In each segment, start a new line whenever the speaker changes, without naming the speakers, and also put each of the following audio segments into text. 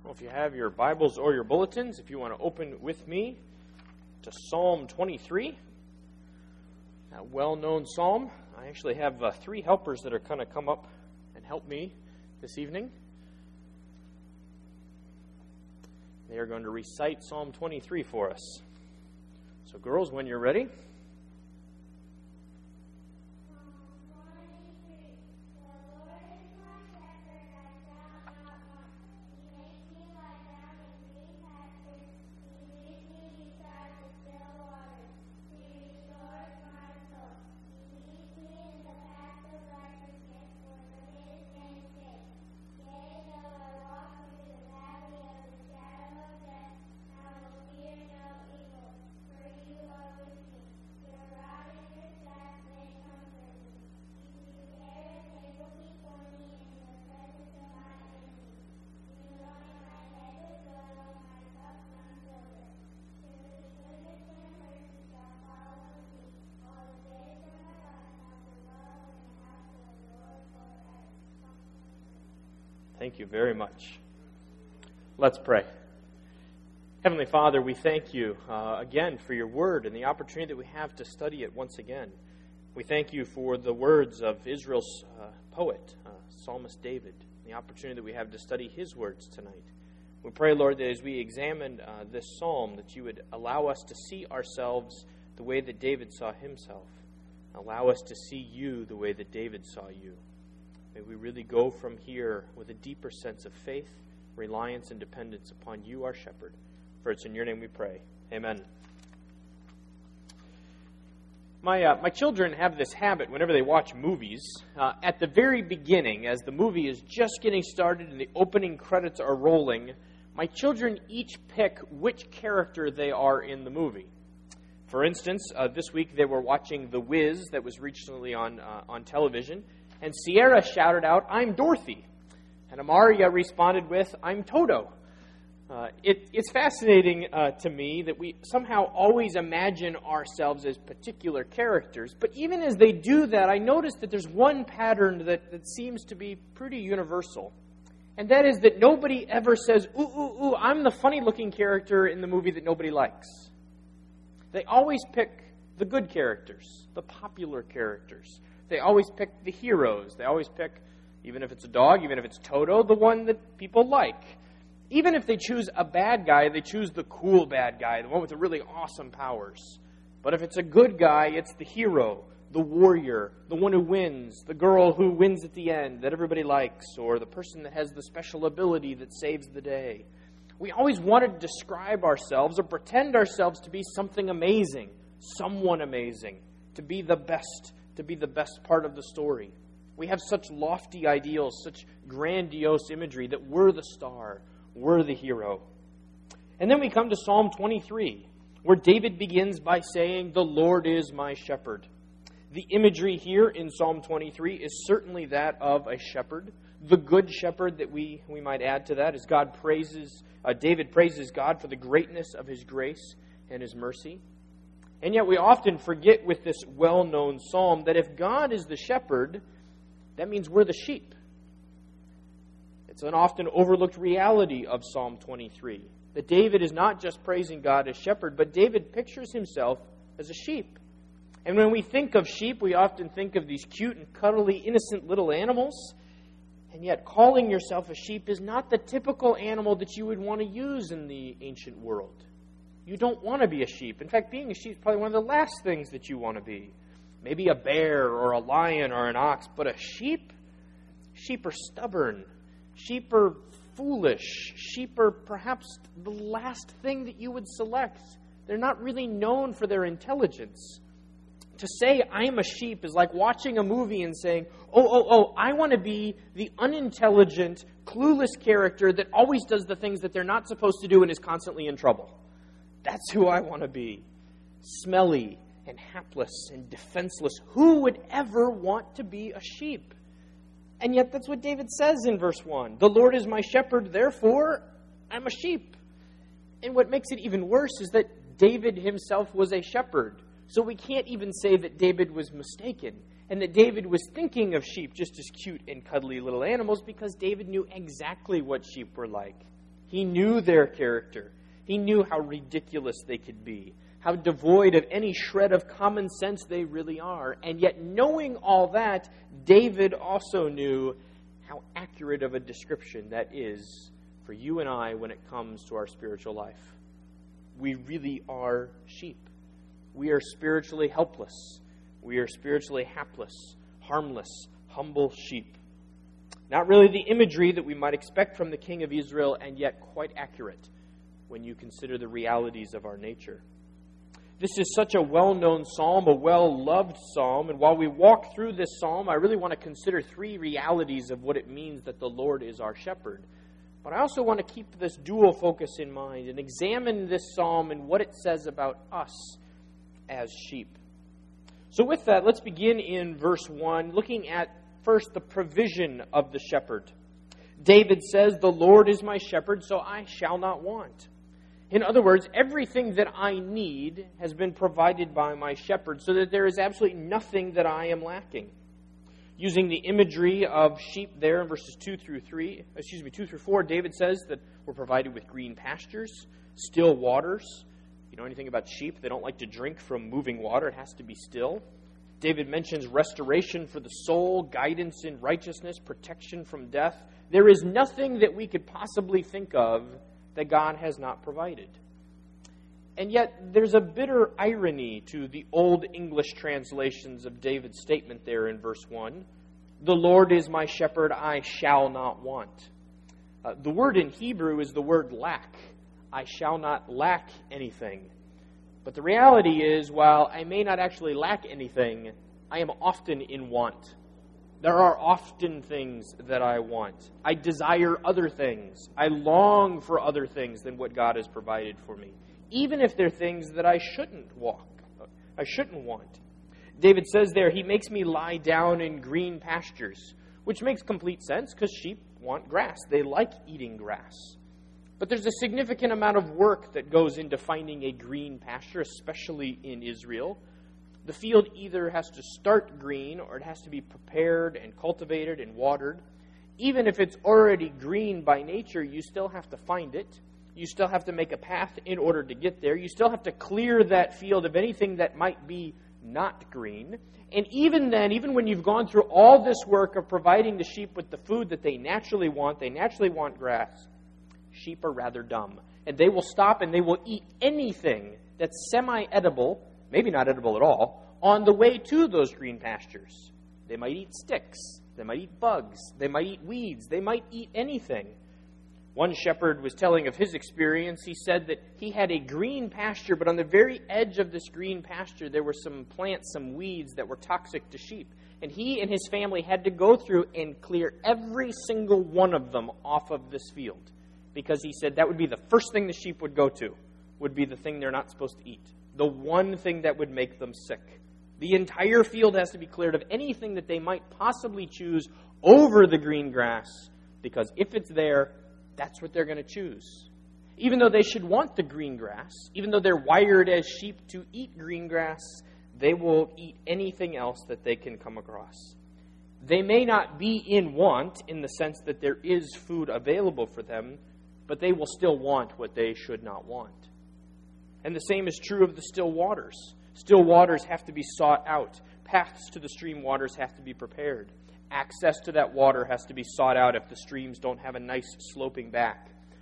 Well, if you have your Bibles or your bulletins, if you want to open with me to Psalm 23, that well-known psalm. I actually have three helpers that are going to come up and help me this evening. They are going to recite Psalm 23 for us. So, girls, when you're ready. Thank you very much. Let's pray. Heavenly Father, we thank you again for your word and the opportunity that we have to study it once again. We thank you for the words of Israel's poet, Psalmist David, the opportunity that we have to study his words tonight. We pray, Lord, that as we examine this psalm, that you would allow us to see ourselves the way that David saw himself. Allow us to see you the way that David saw you. May we really go from here with a deeper sense of faith, reliance, and dependence upon you, our shepherd. For it's in your name we pray. Amen. My children have this habit whenever they watch movies. At the very beginning, as the movie is just getting started and the opening credits are rolling, my children each pick which character they are in the movie. For instance, this week they were watching The Wiz that was recently on television. And Sierra shouted out, "I'm Dorothy." And Amaria responded with, "I'm Toto." It's fascinating to me that we somehow always imagine ourselves as particular characters. But even as they do that, I notice that there's one pattern that seems to be pretty universal. And that is that nobody ever says, ooh, I'm the funny-looking character in the movie that nobody likes. They always pick the good characters, the popular characters. They always pick the heroes. They always pick, even if it's a dog, even if it's Toto, the one that people like. Even if they choose a bad guy, they choose the cool bad guy, the one with the really awesome powers. But if it's a good guy, it's the hero, the warrior, the one who wins, the girl who wins at the end that everybody likes, or the person that has the special ability that saves the day. We always want to describe ourselves or pretend ourselves to be something amazing, someone amazing, to be the best part of the story. We have such lofty ideals, such grandiose imagery that we're the star, we're the hero. And then we come to Psalm 23, where David begins by saying, "The Lord is my shepherd." The imagery here in Psalm 23 is certainly that of a shepherd. The good shepherd that we might add to that is David praises God for the greatness of his grace and his mercy. And yet we often forget with this well-known psalm that if God is the shepherd, that means we're the sheep. It's an often overlooked reality of Psalm 23, that David is not just praising God as shepherd, but David pictures himself as a sheep. And when we think of sheep, we often think of these cute and cuddly, innocent little animals. And yet calling yourself a sheep is not the typical animal that you would want to use in the ancient world. You don't want to be a sheep. In fact, being a sheep is probably one of the last things that you want to be. Maybe a bear or a lion or an ox, but a sheep? Sheep are stubborn. Sheep are foolish. Sheep are perhaps the last thing that you would select. They're not really known for their intelligence. To say I'm a sheep is like watching a movie and saying, oh, I want to be the unintelligent, clueless character that always does the things that they're not supposed to do and is constantly in trouble. That's who I want to be. Smelly and hapless and defenseless. Who would ever want to be a sheep? And yet that's what David says in verse 1. The Lord is my shepherd, therefore I'm a sheep. And what makes it even worse is that David himself was a shepherd. So we can't even say that David was mistaken and that David was thinking of sheep just as cute and cuddly little animals, because David knew exactly what sheep were like. He knew their character. He knew how ridiculous they could be, how devoid of any shred of common sense they really are. And yet, knowing all that, David also knew how accurate of a description that is for you and I when it comes to our spiritual life. We really are sheep. We are spiritually helpless. We are spiritually hapless, harmless, humble sheep. Not really the imagery that we might expect from the King of Israel, and yet quite accurate when you consider the realities of our nature. This is such a well-known psalm, a well-loved psalm, and while we walk through this psalm, I really want to consider three realities of what it means that the Lord is our shepherd. But I also want to keep this dual focus in mind and examine this psalm and what it says about us as sheep. So with that, let's begin in verse 1, looking at first the provision of the shepherd. David says, "The Lord is my shepherd, so I shall not want." In other words, everything that I need has been provided by my shepherd, so that there is absolutely nothing that I am lacking. Using the imagery of sheep there in verses 2 through 4, David says that we're provided with green pastures, still waters. You know anything about sheep? They don't like to drink from moving water. It has to be still. David mentions restoration for the soul, guidance in righteousness, protection from death. There is nothing that we could possibly think of that God has not provided. And yet, there's a bitter irony to the Old English translations of David's statement there in verse 1. "The Lord is my shepherd, I shall not want." The word in Hebrew is the word lack. I shall not lack anything. But the reality is, while I may not actually lack anything, I am often in want. There are often things that I want. I desire other things. I long for other things than what God has provided for me, even if they're things that I shouldn't want. David says there, he makes me lie down in green pastures, which makes complete sense because sheep want grass. They like eating grass. But there's a significant amount of work that goes into finding a green pasture, especially in Israel. The field either has to start green or it has to be prepared and cultivated and watered. Even if it's already green by nature, you still have to find it. You still have to make a path in order to get there. You still have to clear that field of anything that might be not green. And even then, even when you've gone through all this work of providing the sheep with the food that they naturally want grass, sheep are rather dumb. And they will stop and they will eat anything that's semi-edible, maybe not edible at all, on the way to those green pastures. They might eat sticks. They might eat bugs. They might eat weeds. They might eat anything. One shepherd was telling of his experience. He said that he had a green pasture, but on the very edge of this green pasture, there were some plants, some weeds that were toxic to sheep. And he and his family had to go through and clear every single one of them off of this field. Because he said that would be the first thing the sheep would go to, would be the thing they're not supposed to eat. The one thing that would make them sick. The entire field has to be cleared of anything that they might possibly choose over the green grass, because if it's there, that's what they're going to choose. Even though they should want the green grass, even though they're wired as sheep to eat green grass, they will eat anything else that they can come across. They may not be in want in the sense that there is food available for them, but they will still want what they should not want. And the same is true of the still waters. Still waters have to be sought out. Paths to the stream waters have to be prepared. Access to that water has to be sought out if the streams don't have a nice sloping bank.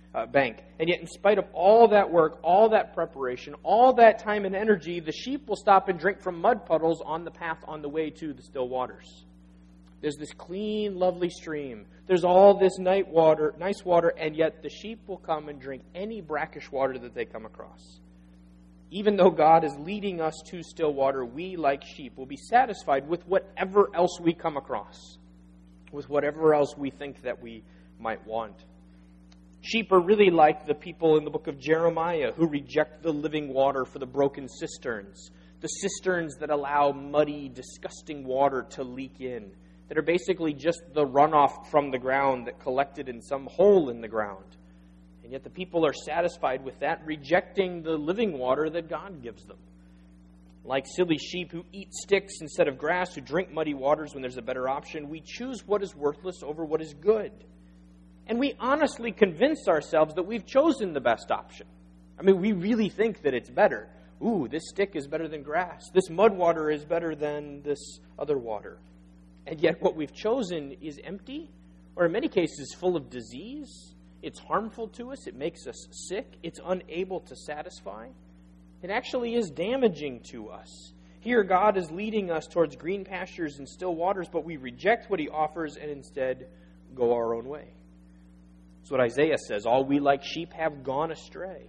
And yet, in spite of all that work, all that preparation, all that time and energy, the sheep will stop and drink from mud puddles on the path on the way to the still waters. There's this clean, lovely stream. There's all this nice water, and yet the sheep will come and drink any brackish water that they come across. Even though God is leading us to still water, we, like sheep, will be satisfied with whatever else we come across, with whatever else we think that we might want. Sheep are really like the people in the book of Jeremiah who reject the living water for the broken cisterns, the cisterns that allow muddy, disgusting water to leak in, that are basically just the runoff from the ground that collected in some hole in the ground. And yet the people are satisfied with that, rejecting the living water that God gives them. Like silly sheep who eat sticks instead of grass, who drink muddy waters when there's a better option, we choose what is worthless over what is good. And we honestly convince ourselves that we've chosen the best option. I mean, we really think that it's better. Ooh, this stick is better than grass. This mud water is better than this other water. And yet what we've chosen is empty, or in many cases full of disease. It's harmful to us. It makes us sick. It's unable to satisfy. It actually is damaging to us. Here, God is leading us towards green pastures and still waters, but we reject what he offers and instead go our own way. That's what Isaiah says. All we like sheep have gone astray.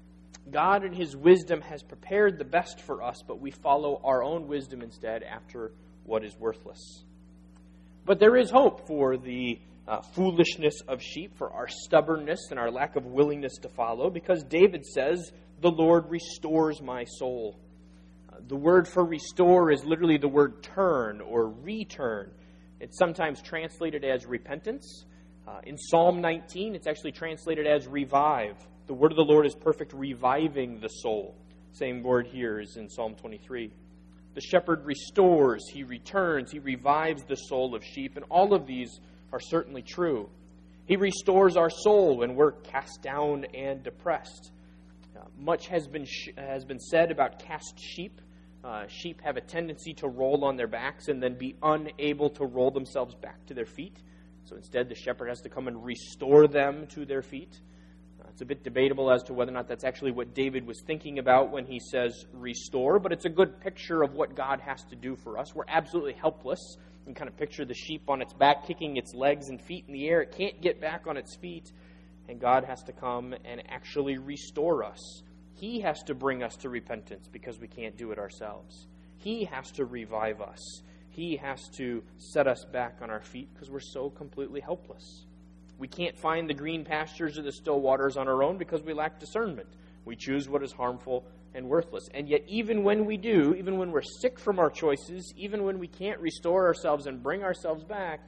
God in his wisdom has prepared the best for us, but we follow our own wisdom instead after what is worthless. But there is hope for the foolishness of sheep, for our stubbornness and our lack of willingness to follow, because David says, the Lord restores my soul. The word for restore is literally the word turn or return. It's sometimes translated as repentance. In Psalm 19, it's actually translated as revive. The word of the Lord is perfect, reviving the soul. Same word here is in Psalm 23. The shepherd restores, he returns, he revives the soul of sheep, and all of these are certainly true. He restores our soul when we're cast down and depressed. Much has been said about cast sheep. Sheep have a tendency to roll on their backs and then be unable to roll themselves back to their feet. So instead, the shepherd has to come and restore them to their feet. It's a bit debatable as to whether or not that's actually what David was thinking about when he says restore, but it's a good picture of what God has to do for us. We're absolutely helpless. You can kind of picture the sheep on its back, kicking its legs and feet in the air. It can't get back on its feet, and God has to come and actually restore us. He has to bring us to repentance because we can't do it ourselves. He has to revive us. He has to set us back on our feet because we're so completely helpless. We can't find the green pastures or the still waters on our own because we lack discernment. We choose what is harmful and worthless. And yet even when we do, even when we're sick from our choices, even when we can't restore ourselves and bring ourselves back,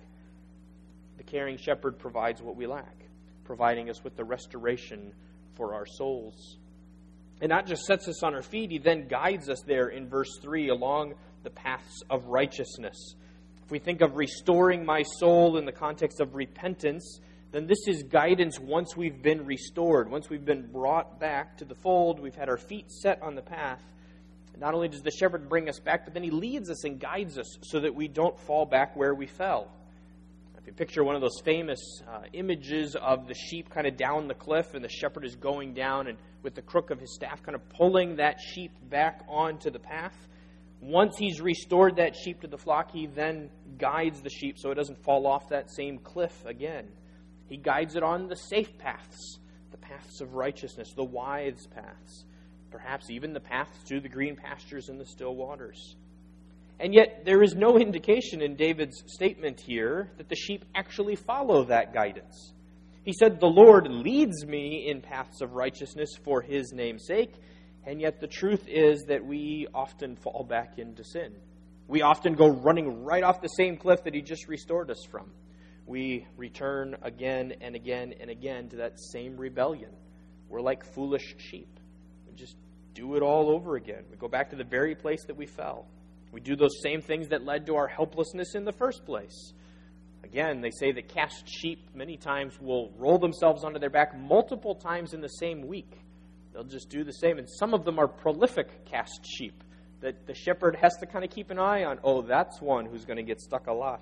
the caring shepherd provides what we lack, providing us with the restoration for our souls. And not just sets us on our feet, he then guides us there in verse 3 along the paths of righteousness. If we think of restoring my soul in the context of repentance, then this is guidance once we've been restored, once we've been brought back to the fold, we've had our feet set on the path. Not only does the shepherd bring us back, but then he leads us and guides us so that we don't fall back where we fell. If you picture one of those famous images of the sheep kind of down the cliff and the shepherd is going down and with the crook of his staff kind of pulling that sheep back onto the path. Once he's restored that sheep to the flock, he then guides the sheep so it doesn't fall off that same cliff again. He guides it on the safe paths, the paths of righteousness, the wise paths, perhaps even the paths to the green pastures and the still waters. And yet there is no indication in David's statement here that the sheep actually follow that guidance. He said, the Lord leads me in paths of righteousness for his name's sake. And yet the truth is that we often fall back into sin. We often go running right off the same cliff that he just restored us from. We return again and again and again to that same rebellion. We're like foolish sheep. We just do it all over again. We go back to the very place that we fell. We do those same things that led to our helplessness in the first place. Again, they say that cast sheep many times will roll themselves onto their back multiple times in the same week. They'll just do the same. And some of them are prolific cast sheep that the shepherd has to kind of keep an eye on. Oh, that's one who's going to get stuck a lot.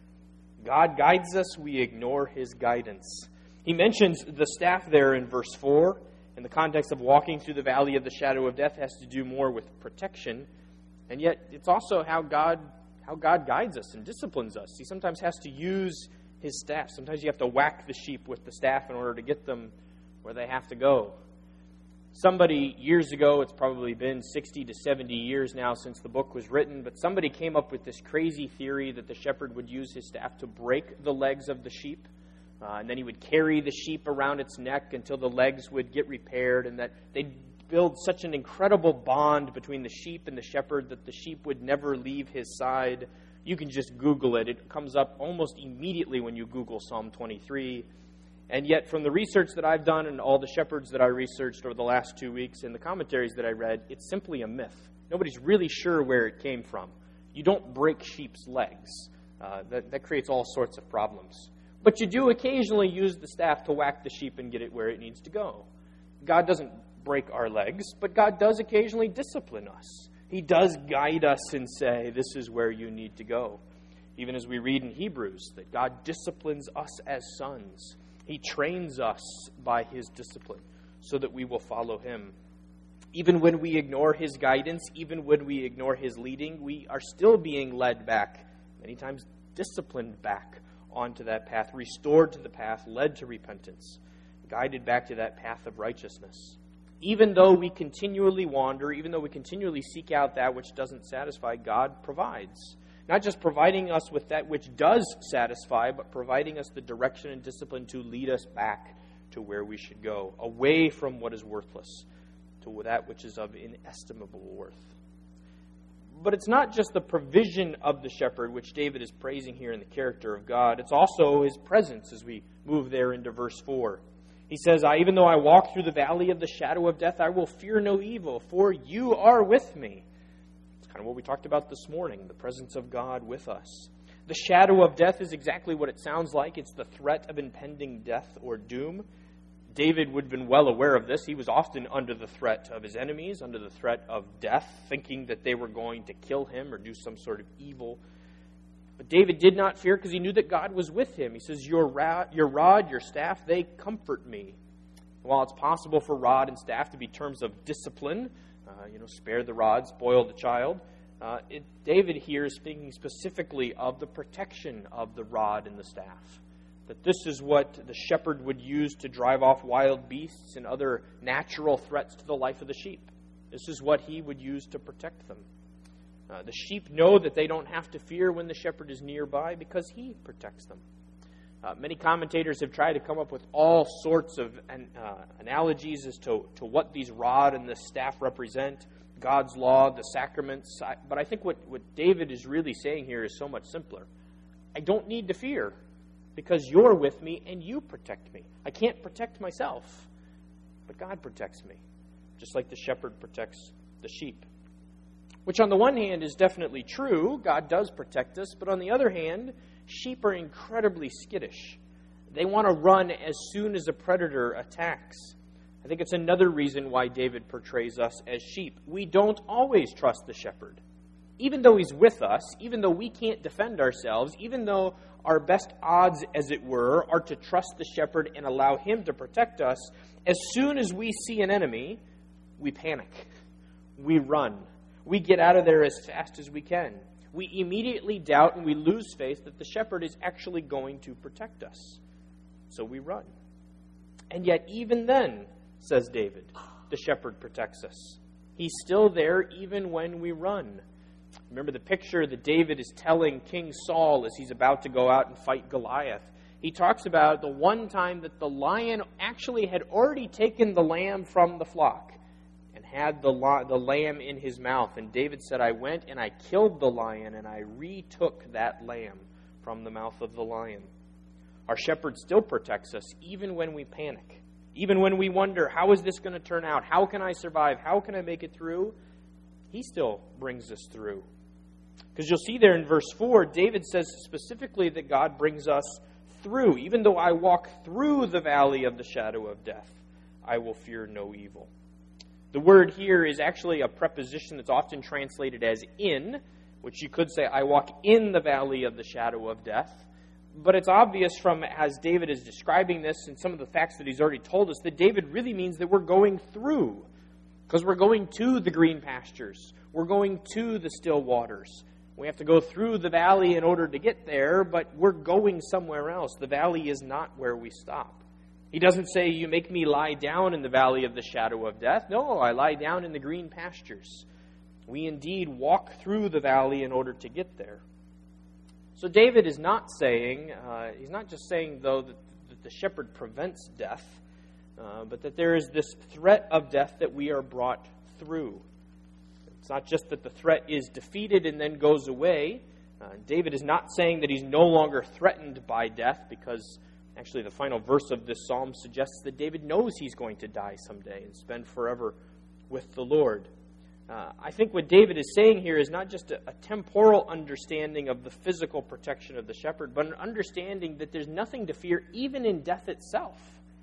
God guides us. We ignore his guidance. He mentions the staff there in verse 4. In the context of walking through the valley of the shadow of death, has to do more with protection. And yet it's also how God guides us and disciplines us. He sometimes has to use his staff. Sometimes you have to whack the sheep with the staff in order to get them where they have to go. Somebody years ago, it's probably been 60 to 70 years now since the book was written, but somebody came up with this crazy theory that the shepherd would use his staff to break the legs of the sheep. And then he would carry the sheep around its neck until the legs would get repaired, and that they'd build such an incredible bond between the sheep and the shepherd that the sheep would never leave his side. You can just Google it. It comes up almost immediately when you Google Psalm 23. And yet, from the research that I've done and all the shepherds that I researched over the last 2 weeks and the commentaries that I read, it's simply a myth. Nobody's really sure where it came from. You don't break sheep's legs. That creates all sorts of problems. But you do occasionally use the staff to whack the sheep and get it where it needs to go. God doesn't break our legs, but God does occasionally discipline us. He does guide us and say, this is where you need to go. Even as we read in Hebrews, that God disciplines us as sons. He trains us by His discipline so that we will follow Him. Even when we ignore His guidance, even when we ignore His leading, we are still being led back, many times disciplined back onto that path, restored to the path, led to repentance, guided back to that path of righteousness. Even though we continually wander, even though we continually seek out that which doesn't satisfy, God provides. Not just providing us with that which does satisfy, but providing us the direction and discipline to lead us back to where we should go, away from what is worthless to that which is of inestimable worth. But it's not just the provision of the shepherd, which David is praising here in the character of God. It's also His presence as we move there into verse 4. He says, even though I walk through the valley of the shadow of death, I will fear no evil, for you are with me. It's kind of what we talked about this morning, the presence of God with us. The shadow of death is exactly what it sounds like. It's the threat of impending death or doom. David would have been well aware of this. He was often under the threat of his enemies, under the threat of death, thinking that they were going to kill him or do some sort of evil. But David did not fear because he knew that God was with him. He says, your rod, your staff, they comfort me. While it's possible for rod and staff to be terms of discipline, spare the rod, spoil the child, David here is speaking specifically of the protection of the rod and the staff. That this is what the shepherd would use to drive off wild beasts and other natural threats to the life of the sheep. This is what he would use to protect them. The sheep know that they don't have to fear when the shepherd is nearby because he protects them. Many commentators have tried to come up with all sorts of analogies as to what these rod and the staff represent, God's law, the sacraments. But I think what David is really saying here is so much simpler. I don't need to fear because you're with me and you protect me. I can't protect myself, but God protects me, just like the shepherd protects the sheep. Which on the one hand is definitely true. God does protect us. But on the other hand, sheep are incredibly skittish. They want to run as soon as a predator attacks. I think it's another reason why David portrays us as sheep. We don't always trust the shepherd. Even though he's with us, even though we can't defend ourselves, even though our best odds, as it were, are to trust the shepherd and allow him to protect us, as soon as we see an enemy, we panic. We run. We get out of there as fast as we can. We immediately doubt and we lose faith that the shepherd is actually going to protect us. So we run. And yet even then, says David, the shepherd protects us. He's still there even when we run. Remember the picture that David is telling King Saul as he's about to go out and fight Goliath. He talks about the one time that the lion actually had already taken the lamb from the flock and had the lamb in his mouth. And David said, I went and I killed the lion and I retook that lamb from the mouth of the lion. Our shepherd still protects us even when we panic. Even when we wonder, how is this going to turn out? How can I survive? How can I make it through? He still brings us through. Because you'll see there in verse 4, David says specifically that God brings us through. Even though I walk through the valley of the shadow of death, I will fear no evil. The word here is actually a preposition that's often translated as in, which you could say, I walk in the valley of the shadow of death. But it's obvious from as David is describing this and some of the facts that he's already told us that David really means that we're going through. Because we're going to the green pastures. We're going to the still waters. We have to go through the valley in order to get there, but we're going somewhere else. The valley is not where we stop. He doesn't say, you make me lie down in the valley of the shadow of death. No, I lie down in the green pastures. We indeed walk through the valley in order to get there. So David is not saying, he's not just saying, though, that the shepherd prevents death, but that there is this threat of death that we are brought through. It's not just that the threat is defeated and then goes away. David is not saying that he's no longer threatened by death, because actually the final verse of this psalm suggests that David knows he's going to die someday and spend forever with the Lord. I think what David is saying here is not just a temporal understanding of the physical protection of the shepherd, but an understanding that there's nothing to fear even in death itself.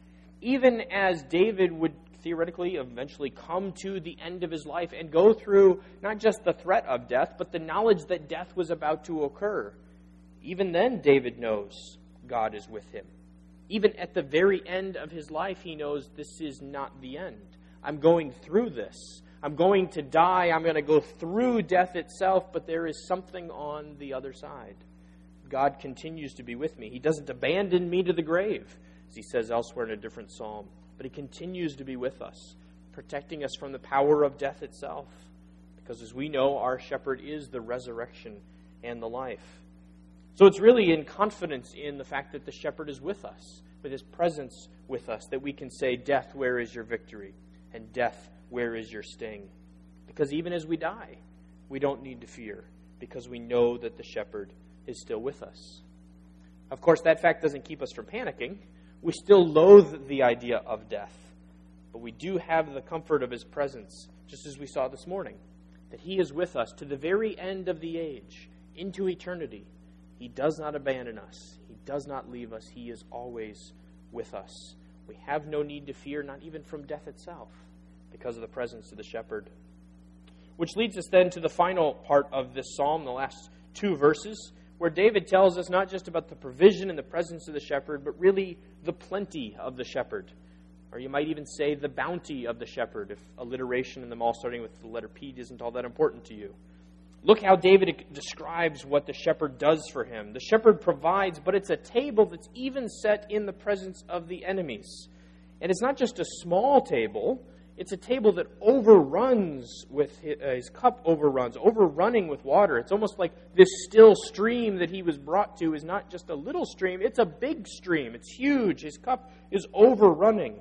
Even as David would theoretically eventually come to the end of his life and go through not just the threat of death, but the knowledge that death was about to occur. Even then, David knows God is with him. Even at the very end of his life, he knows this is not the end. I'm going through this. I'm going to die. I'm going to go through death itself, but there is something on the other side. God continues to be with me. He doesn't abandon me to the grave, as he says elsewhere in a different psalm, but he continues to be with us, protecting us from the power of death itself. Because as we know, our shepherd is the resurrection and the life. So it's really in confidence in the fact that the shepherd is with us, with his presence with us, that we can say, "Death, where is your victory? And death, where is your sting?" Because even as we die, we don't need to fear, because we know that the shepherd is still with us. Of course, that fact doesn't keep us from panicking. We still loathe the idea of death. But we do have the comfort of his presence, just as we saw this morning, that he is with us to the very end of the age, into eternity. He does not abandon us. He does not leave us. He is always with us. We have no need to fear, not even from death itself, because of the presence of the shepherd. Which leads us then to the final part of this psalm, the last 2 verses, where David tells us not just about the provision and the presence of the shepherd, but really the plenty of the shepherd. Or you might even say the bounty of the shepherd, if alliteration in them all starting with the letter P isn't all that important to you. Look how David describes what the shepherd does for him. The shepherd provides, but it's a table that's even set in the presence of the enemies. And it's not just a small table. It's a table that overruns with his cup overrunning with water. It's almost like this still stream that he was brought to is not just a little stream. It's a big stream. It's huge. His cup is overrunning.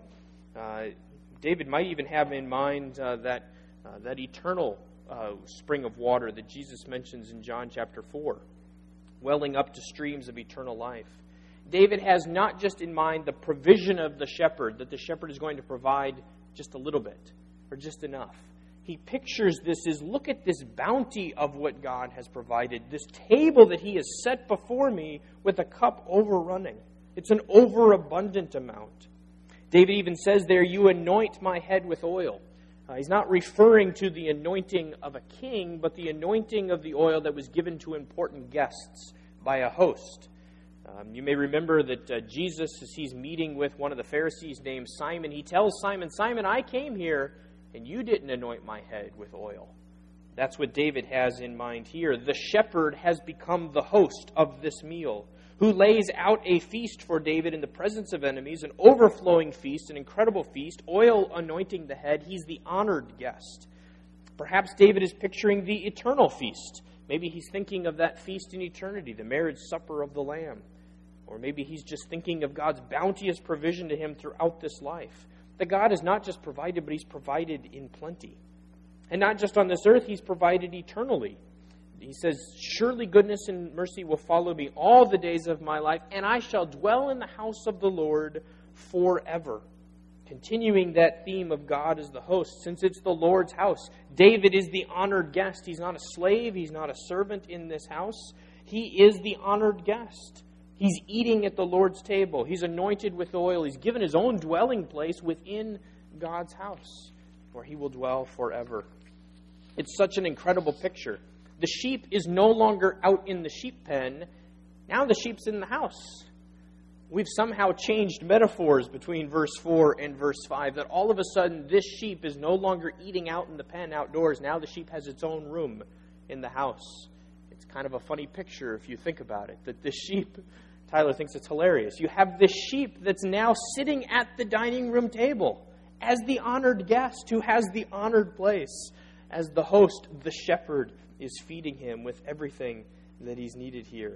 David might even have in mind that eternal spring of water that Jesus mentions in John chapter 4, welling up to streams of eternal life. David has not just in mind the provision of the shepherd, that the shepherd is going to provide just a little bit or just enough. He pictures this as, look at this bounty of what God has provided, this table that he has set before me with a cup overrunning. It's an overabundant amount. David even says there, "You anoint my head with oil." He's not referring to the anointing of a king, but the anointing of the oil that was given to important guests by a host. You may remember that Jesus, as he's meeting with one of the Pharisees named Simon, he tells Simon, "Simon, I came here, and you didn't anoint my head with oil." That's what David has in mind here. The shepherd has become the host of this meal, who lays out a feast for David in the presence of enemies, an overflowing feast, an incredible feast, oil anointing the head. He's the honored guest. Perhaps David is picturing the eternal feast. Maybe he's thinking of that feast in eternity, the marriage supper of the Lamb. Or maybe he's just thinking of God's bounteous provision to him throughout this life. That God has not just provided, but he's provided in plenty. And not just on this earth, he's provided eternally. He says, "Surely goodness and mercy will follow me all the days of my life, and I shall dwell in the house of the Lord forever." Continuing that theme of God as the host, since it's the Lord's house. David is the honored guest. He's not a slave. He's not a servant in this house. He is the honored guest. He's eating at the Lord's table. He's anointed with oil. He's given his own dwelling place within God's house, where he will dwell forever. It's such an incredible picture. The sheep is no longer out in the sheep pen. Now the sheep's in the house. We've somehow changed metaphors between verse 4 and verse 5, that all of a sudden this sheep is no longer eating out in the pen outdoors. Now the sheep has its own room in the house. It's kind of a funny picture if you think about it, that this sheep, Tyler thinks it's hilarious. You have this sheep that's now sitting at the dining room table as the honored guest who has the honored place. As the host, the shepherd is feeding him with everything that he's needed here.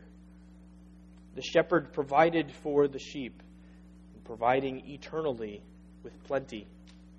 The shepherd provided for the sheep, providing eternally with plenty.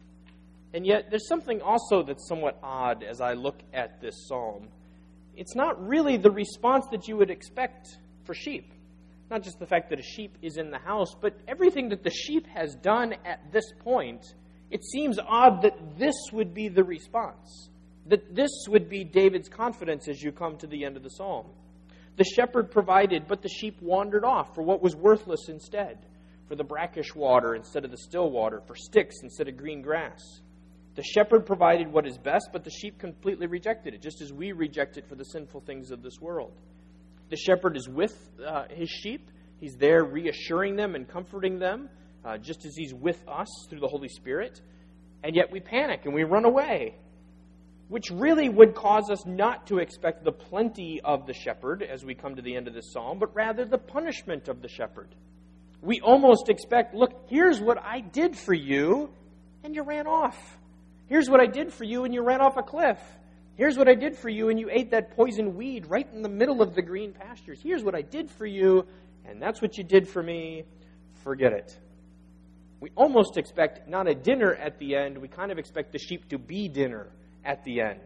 And yet, there's something also that's somewhat odd as I look at this psalm. It's not really the response that you would expect for sheep. Not just the fact that a sheep is in the house, but everything that the sheep has done at this point, it seems odd that this would be the response. That this would be David's confidence as you come to the end of the psalm. The shepherd provided, but the sheep wandered off for what was worthless instead, for the brackish water instead of the still water, for sticks instead of green grass. The shepherd provided what is best, but the sheep completely rejected it, just as we reject it for the sinful things of this world. The shepherd is with his sheep. He's there reassuring them and comforting them, just as he's with us through the Holy Spirit. And yet we panic and we run away, which really would cause us not to expect the plenty of the shepherd as we come to the end of this psalm, but rather the punishment of the shepherd. We almost expect, look, here's what I did for you, and you ran off. Here's what I did for you, and you ran off a cliff. Here's what I did for you, and you ate that poison weed right in the middle of the green pastures. Here's what I did for you, and that's what you did for me. Forget it. We almost expect not a dinner at the end. We kind of expect the sheep to be dinner at the end.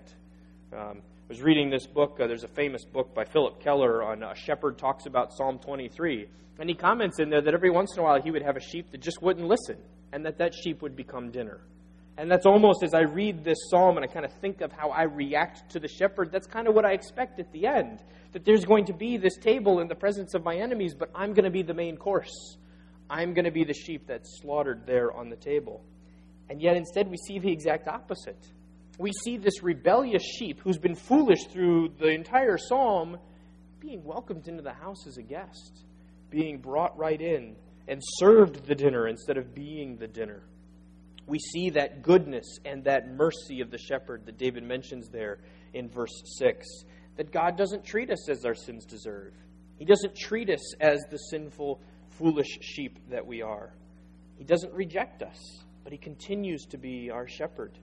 I was reading this book. There's a famous book by Philip Keller on a shepherd talks about Psalm 23. And he comments in there that every once in a while he would have a sheep that just wouldn't listen, and that sheep would become dinner. And that's almost, as I read this psalm and I kind of think of how I react to the shepherd, that's kind of what I expect at the end. That there's going to be this table in the presence of my enemies, but I'm going to be the main course. I'm going to be the sheep that's slaughtered there on the table. And yet instead we see the exact opposite. We see this rebellious sheep who's been foolish through the entire psalm being welcomed into the house as a guest, being brought right in and served the dinner instead of being the dinner. We see that goodness and that mercy of the shepherd that David mentions there in verse 6, that God doesn't treat us as our sins deserve. He doesn't treat us as the sinful, foolish sheep that we are. He doesn't reject us, but he continues to be our shepherd.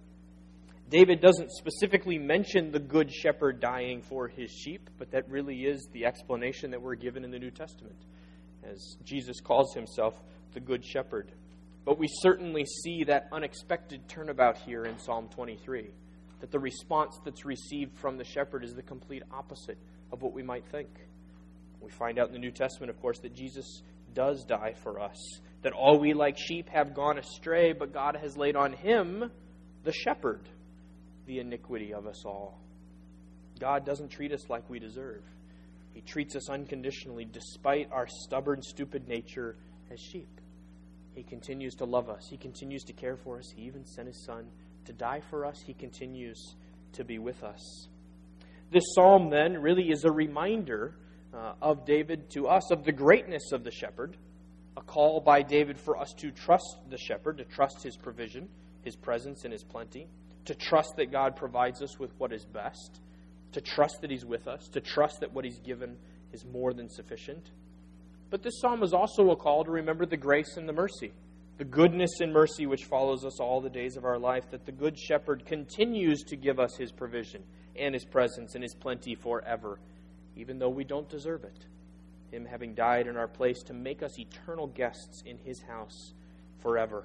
David doesn't specifically mention the good shepherd dying for his sheep, but that really is the explanation that we're given in the New Testament, as Jesus calls himself the good shepherd. But we certainly see that unexpected turnabout here in Psalm 23, that the response that's received from the shepherd is the complete opposite of what we might think. We find out in the New Testament, of course, that Jesus does die for us, that all we like sheep have gone astray, but God has laid on him, the shepherd, the iniquity of us all. God doesn't treat us like we deserve. He treats us unconditionally despite our stubborn, stupid nature as sheep. He continues to love us. He continues to care for us. He even sent his son to die for us. He continues to be with us. This psalm then really is a reminder of David to us of the greatness of the shepherd, a call by David for us to trust the shepherd, to trust his provision, his presence, and his plenty, to trust that God provides us with what is best, to trust that he's with us, to trust that what he's given is more than sufficient. But this psalm is also a call to remember the grace and the mercy, the goodness and mercy which follows us all the days of our life, that the good shepherd continues to give us his provision and his presence and his plenty forever, even though we don't deserve it. Him having died in our place to make us eternal guests in his house forever.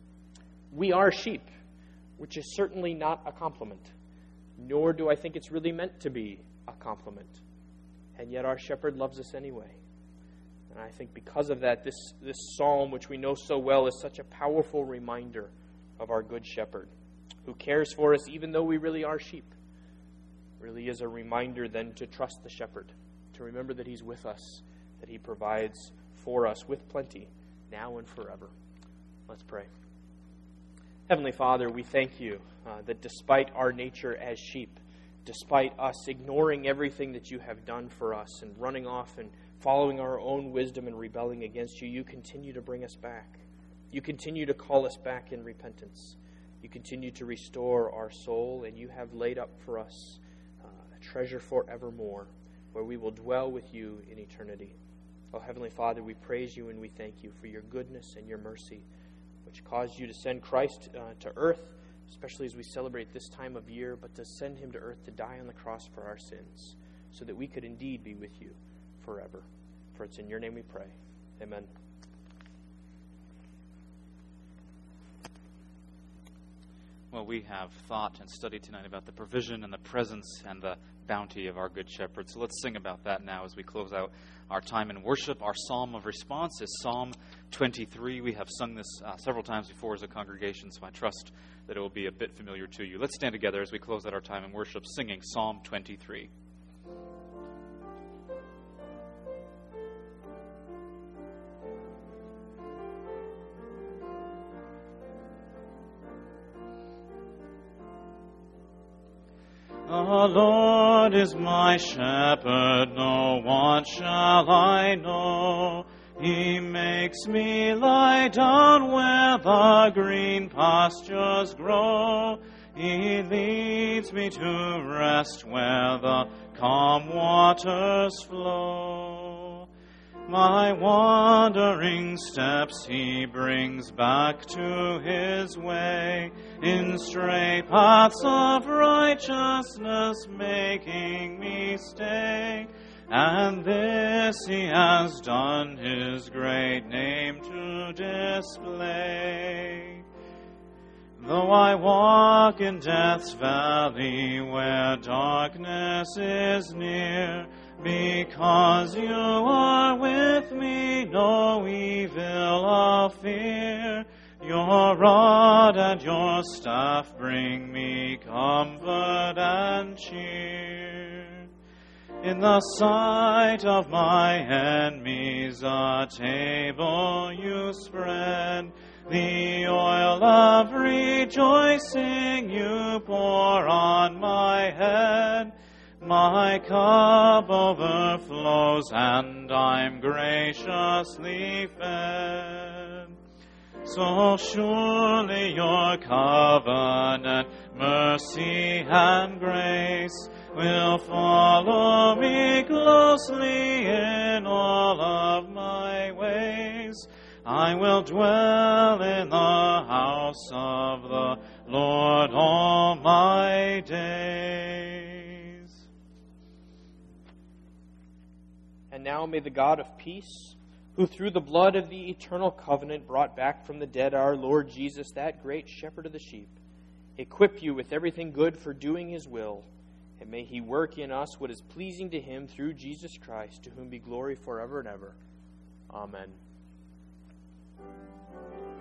We are sheep, which is certainly not a compliment, nor do I think it's really meant to be a compliment. And yet our shepherd loves us anyway. And I think because of that, this psalm, which we know so well, is such a powerful reminder of our good shepherd, who cares for us even though we really are sheep. It really is a reminder then to trust the shepherd, to remember that he's with us, that he provides for us with plenty, now and forever. Let's pray. Heavenly Father, we thank you that despite our nature as sheep, despite us ignoring everything that you have done for us and running off and following our own wisdom and rebelling against you, you continue to bring us back. You continue to call us back in repentance. You continue to restore our soul, and you have laid up for us a treasure forevermore, where we will dwell with you in eternity. Oh, Heavenly Father, we praise you and we thank you for your goodness and your mercy, which caused you to send Christ to earth, especially as we celebrate this time of year, but to send him to earth to die on the cross for our sins, so that we could indeed be with you forever. For it's in your name we pray. Amen.
Well, we have thought and studied tonight about the provision and the presence and the bounty of our Good Shepherd. So let's sing about that now as we close out our time in worship. Our psalm of response is Psalm 23. We have sung this several times before as a congregation, so I trust that it will be a bit familiar to you. Let's stand together as we close out our time in worship singing Psalm 23.
The Lord is my shepherd, no want shall I know. He makes me lie down where the green pastures grow. He leads me to rest where the calm waters flow. My wandering steps he brings back to his way, in straight paths of righteousness making me stay. And this he has done, his great name to display. Though I walk in death's valley where darkness is near, because you are with me, no evil I'll fear. Your rod and your staff bring me comfort and cheer. In the sight of my enemies a table you spread, the oil of rejoicing you pour on my head. My cup overflows and I'm graciously fed. So surely your covenant, mercy and grace will follow me closely in all of my ways. I will dwell in the house of the Lord all my days.
And now may the God of peace, who through the blood of the eternal covenant brought back from the dead our Lord Jesus, that great shepherd of the sheep, equip you with everything good for doing his will, and may he work in us what is pleasing to him through Jesus Christ, to whom be glory forever and ever. Amen.